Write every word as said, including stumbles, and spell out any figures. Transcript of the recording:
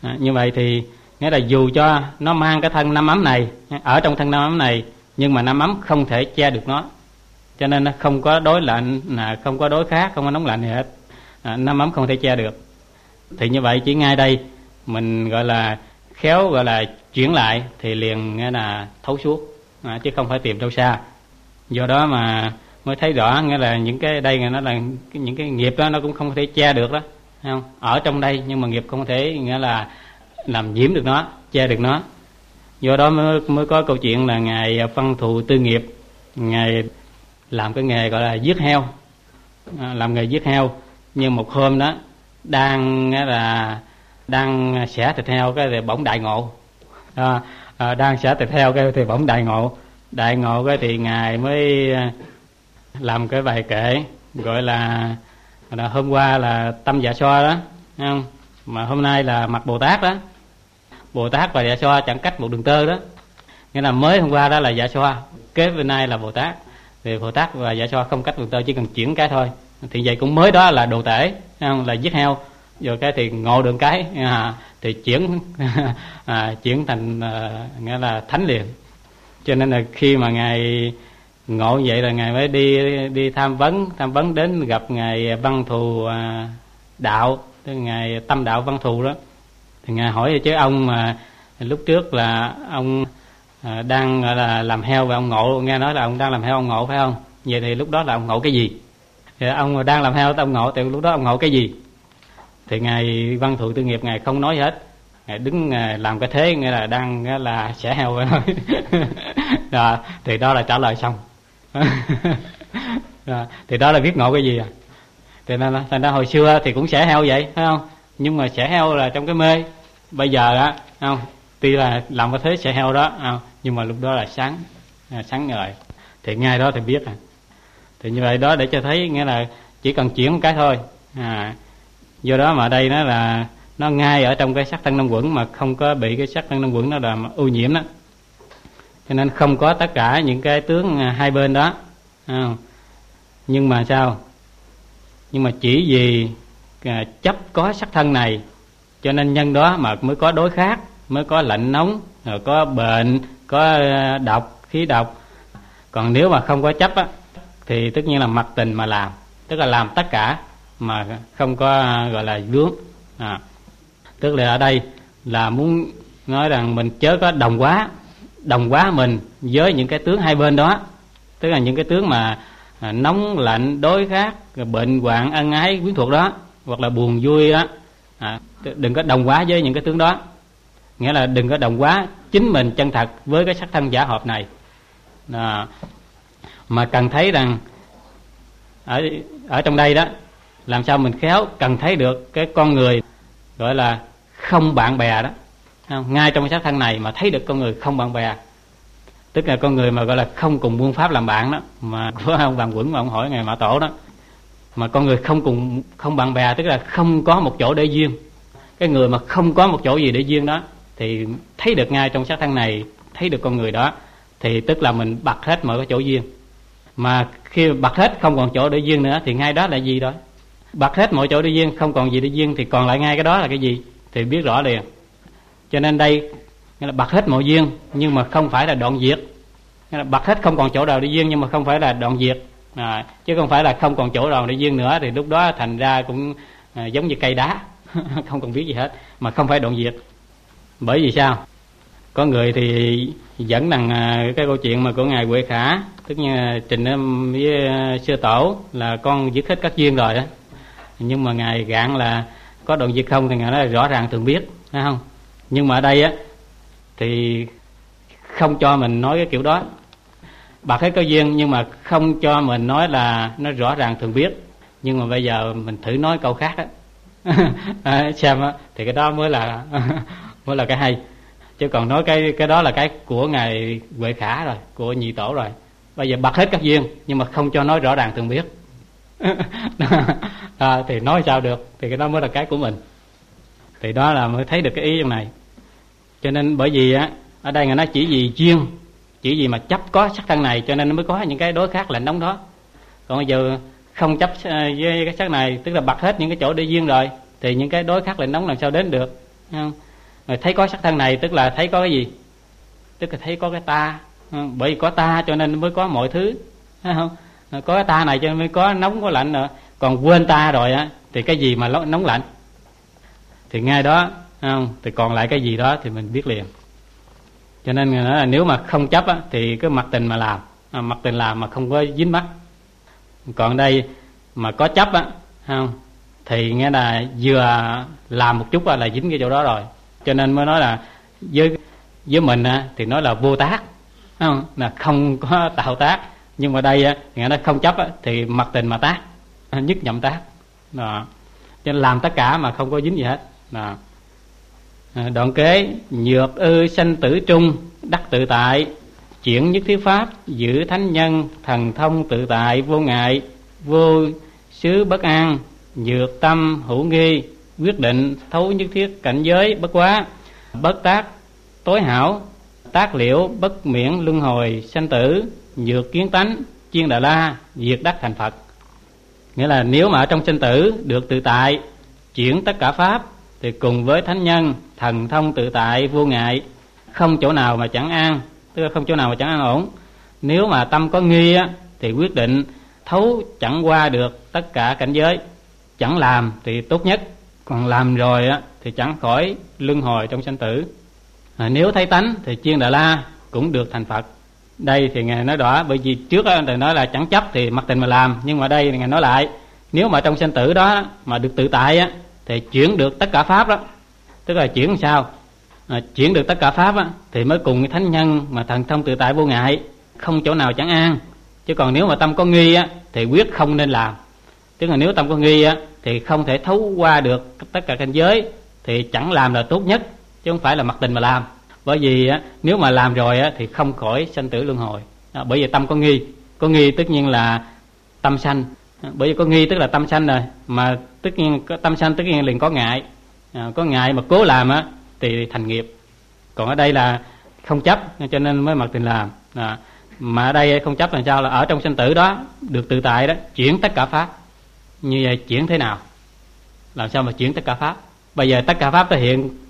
À, như vậy thì nghĩa là dù cho nó mang cái thân năm ấm này, ở trong thân năm ấm này, nhưng mà năm ấm không thể che được nó, cho nên nó không có đối lạnh, là không có đối khác, không có nóng lạnh gì hết. À, năm ấm không thể che được. Thì như vậy chỉ ngay đây mình gọi là khéo gọi là chuyển lại thì liền nghĩa là thấu suốt, à, chứ không phải tìm đâu xa. Do đó mà mới thấy rõ nghĩa là những cái đây nó là những cái nghiệp đó nó cũng không thể che được đó, thấy không? Ở trong đây nhưng mà nghiệp không thể nghĩa là làm nhiễm được nó, che được nó. Do đó mới mới có câu chuyện là ngài Văn Thù Tư Nghiệp, ngài làm cái nghề gọi là giết heo, à, làm nghề giết heo. Nhưng một hôm đó đang là đang xẻ thịt heo cái thì bỗng đại ngộ, à, à, đang xẻ thịt heo cái thì bỗng đại ngộ, đại ngộ cái thì ngài mới làm cái bài kệ gọi là, là hôm qua là tâm dạ xoa đó, thấy không? Mà hôm nay là mặt Bồ Tát đó. Bồ Tát và dạ xoa chẳng cách một đường tơ đó, nghĩa là mới hôm qua đó là dạ xoa, kế bên nay là Bồ Tát. Thì Bồ Tát và dạ xoa không cách đường tơ, chỉ cần chuyển cái thôi. Thì vậy cũng mới đó là đồ tể, không? Là giết heo, rồi cái thì ngộ đường cái, à, thì chuyển à, chuyển thành à, nghĩa là thánh liền. Cho nên là khi mà ngài ngộ vậy là ngài mới đi đi tham vấn, tham vấn đến gặp ngài Văn Thù à, đạo, tức ngài Tâm Đạo Văn Thù đó. Thì ngài hỏi chứ ông mà lúc trước là ông à, đang gọi là làm heo và ông ngộ, nghe nói là ông đang làm heo ông ngộ phải không? Vậy thì lúc đó là ông ngộ cái gì? Thì ông đang làm heo ông ngộ, thì lúc đó ông ngộ cái gì? Thì ngài Văn Thù Tư Nghiệp ngài không nói gì hết, ngài đứng ngài làm cái thế nghĩa là đang nghĩa là xẻ heo thôi. Rồi, thì đó là trả lời xong. Rồi, thì đó là biết ngộ cái gì à? Thì nên thành ra hồi xưa thì cũng xẻ heo vậy phải không? Nhưng mà xẻ heo là trong cái mê. Bây giờ á, không, tuy là làm cái thế xẻ heo đó, không, nhưng mà lúc đó là sáng, sáng ngời. Thì ngay đó thì biết à. Thì như vậy đó để cho thấy nghĩa là chỉ cần chuyển một cái thôi. À, do đó mà ở đây nó là nó ngay ở trong cái sắc thân năm uẩn mà không có bị cái sắc thân năm uẩn nó làm ô nhiễm đó. Cho nên không có tất cả những cái tướng hai bên đó. À, nhưng mà sao? Nhưng mà chỉ vì à, chấp có sắc thân này, cho nên nhân đó mà mới có đối khác, mới có lạnh nóng, rồi có bệnh, có độc, khí độc. Còn nếu mà không có chấp á, thì tất nhiên là mặc tình mà làm, tức là làm tất cả mà không có gọi là vướng. À, tức là ở đây là muốn nói rằng mình chớ có đồng hóa, đồng hóa mình với những cái tướng hai bên đó, tức là những cái tướng mà à, nóng lạnh đối khác, bệnh hoạn ân ái quyến thuộc đó, hoặc là buồn vui đó. À, đừng có đồng hóa với những cái tướng đó, nghĩa là đừng có đồng hóa chính mình chân thật với cái sắc thân giả hợp này. À, mà cần thấy rằng ở ở trong đây đó, làm sao mình khéo cần thấy được cái con người gọi là không bạn bè đó, không? Ngay trong cái sắc thân này mà thấy được con người không bạn bè, tức là con người mà gọi là không cùng muôn pháp làm bạn đó, mà của ông Bàn Quẩn mà ông hỏi ngài Mã Tổ đó, mà con người không cùng không bạn bè, tức là không có một chỗ để duyên. Cái người mà không có một chỗ gì để duyên đó thì thấy được ngay trong sắc thân này, thấy được con người đó, thì tức là mình bật hết mọi cái chỗ duyên. Mà khi bật hết không còn chỗ để duyên nữa thì ngay đó là gì đó? Bật hết mọi chỗ để duyên, không còn gì để duyên thì còn lại ngay cái đó là cái gì? Thì biết rõ liền. Cho nên đây nghĩa là bật hết mọi duyên nhưng mà không phải là đoạn diệt. Nghĩa là bật hết không còn chỗ nào để duyên nhưng mà không phải là đoạn diệt. À, chứ không phải là không còn chỗ nào để duyên nữa thì lúc đó thành ra cũng à, giống như cây đá, không còn biết gì hết, mà không phải đoạn diệt. Bởi vì sao? Có người thì dẫn rằng à, cái câu chuyện mà của ngài Huệ Khả, tức như Trình với uh, Sư Tổ là con dứt hết các duyên rồi đó, nhưng mà ngài gạn là có đoạn diệt không thì ngài nói là rõ ràng thường biết, thấy không? Nhưng mà ở đây á thì không cho mình nói cái kiểu đó, bạc hết có duyên nhưng mà không cho mình nói là nó rõ ràng thường biết. Nhưng mà bây giờ mình thử nói câu khác đó. À, xem á thì cái đó mới là mới là cái hay, chứ còn nói cái cái đó là cái của ngài Huệ Khả rồi, của Nhị Tổ rồi. Bây giờ bật hết các duyên nhưng mà không cho nói rõ ràng thường biết. À, thì nói sao được, thì cái đó mới là cái của mình. Thì đó là mới thấy được cái ý trong này. Cho nên bởi vì á ở đây ngài nói chỉ vì duyên, chỉ vì mà chấp có sắc thân này cho nên nó mới có những cái đối khác lạnh nóng đó. Còn bây giờ không chấp với cái sắc này, tức là bật hết những cái chỗ để duyên rồi, thì những cái đối khác lạnh nóng làm sao đến được, không? Rồi thấy có sắc thân này tức là thấy có cái gì? Tức là thấy có cái ta. Bởi vì có ta cho nên mới có mọi thứ, thấy không? Có cái ta này cho nên mới có nóng có lạnh nữa. Còn quên ta rồi á thì cái gì mà nóng lạnh? Thì ngay đó, không? Thì còn lại cái gì đó thì mình biết liền. Cho nên là nếu mà không chấp á, thì cứ mặc tình mà làm, à, mặc tình làm mà không có dính mắc. Còn đây mà có chấp á, không? Thì nghe là vừa làm một chút là dính cái chỗ đó rồi. Cho nên mới nói là với với mình á, thì nói là vô tác, không? Là không có tạo tác. Nhưng mà đây á, thì nghe nó không chấp á, thì mặc tình mà tác, nhất nhậm tác. Đó. Cho nên làm tất cả mà không có dính gì hết. Đó. Đoạn kế: nhược ư sanh tử trung, đắc tự tại, chuyển nhất thiết pháp, giữ thánh nhân, thần thông tự tại, vô ngại, vô xứ bất an, nhược tâm hữu nghi, quyết định, thấu nhất thiết cảnh giới bất quá, bất tác tối hảo, tác liễu bất miễn luân hồi sanh tử, nhược kiến tánh, chiên đà la, diệt đắc thành Phật. Nghĩa là nếu mà ở trong sinh tử được tự tại, chuyển tất cả pháp, thì cùng với thánh nhân, thần thông tự tại, vô ngại, không chỗ nào mà chẳng an, tức là không chỗ nào mà chẳng an ổn. Nếu mà tâm có nghi á, thì quyết định thấu chẳng qua được tất cả cảnh giới. Chẳng làm thì tốt nhất, còn làm rồi á, thì chẳng khỏi luân hồi trong sanh tử. À, nếu thấy tánh thì chiên đà la cũng được thành Phật. Đây thì Ngài nói rõ, bởi vì trước á, Ngài nói là chẳng chấp thì mặc tình mà làm. Nhưng mà đây thì Ngài nói lại, nếu mà trong sanh tử đó mà được tự tại á, thì chuyển được tất cả pháp đó. Tức là chuyển làm sao? À, chuyển được tất cả pháp á, thì mới cùng cái thánh nhân mà thần thông tự tại vô ngại, không chỗ nào chẳng an. Chứ còn nếu mà tâm có nghi á, thì quyết không nên làm. Tức là nếu tâm có nghi á, thì không thể thấu qua được tất cả cảnh giới, thì chẳng làm là tốt nhất, chứ không phải là mặc tình mà làm. Bởi vì á, nếu mà làm rồi á, thì không khỏi sanh tử luân hồi. À, bởi vì tâm có nghi, có nghi tất nhiên là tâm sanh. À, bởi vì có nghi tức là tâm sanh rồi, mà tất nhiên có tâm sanh tất nhiên liền có ngại. À, có ngại mà cố làm á, thì thành nghiệp. Còn ở đây là không chấp, cho nên mới mặc tình làm. À, mà ở đây không chấp là sao? Là ở trong sanh tử đó được tự tại đó, chuyển tất cả pháp. Như vậy chuyển thế nào? Làm sao mà chuyển tất cả pháp? Bây giờ tất cả pháp thể hiện